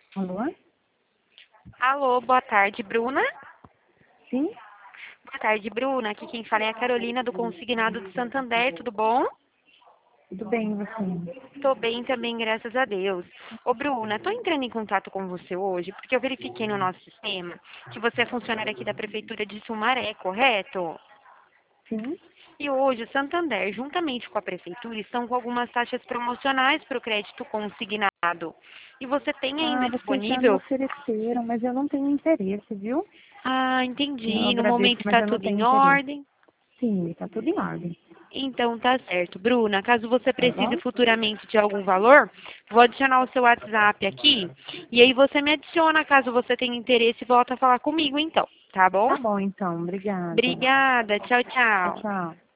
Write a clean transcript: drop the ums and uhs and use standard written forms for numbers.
Alô? Alô, boa tarde, Bruna. Sim? Boa tarde, Bruna. Aqui quem fala é a Carolina do Consignado de Santander, tudo bom? Tudo bem, e você? Tô bem também, graças a Deus. Ô, Bruna, tô entrando em contato com você hoje porque eu verifiquei no nosso sistema que você é funcionária aqui da Prefeitura de Sumaré, correto? Sim? E hoje o Santander, juntamente com a Prefeitura, estão com algumas taxas promocionais para o crédito consignado. E você tem Ah, ainda vocês já me disponível? ofereceram, mas eu não tenho interesse, viu? Ah, Eu entendi. No agradeço, momento mas está eu não tudo tenho em interesse. ordem. Sim, tá tudo em ordem. Então tá certo. Bruna, caso você Tá precise bom? futuramente de algum valor, vou adicionar o seu WhatsApp aqui e aí você me adiciona caso você tenha interesse e volta a falar comigo então, tá bom? Tá bom, então. Obrigada. Obrigada, tchau, Tchau, tchau. tchau.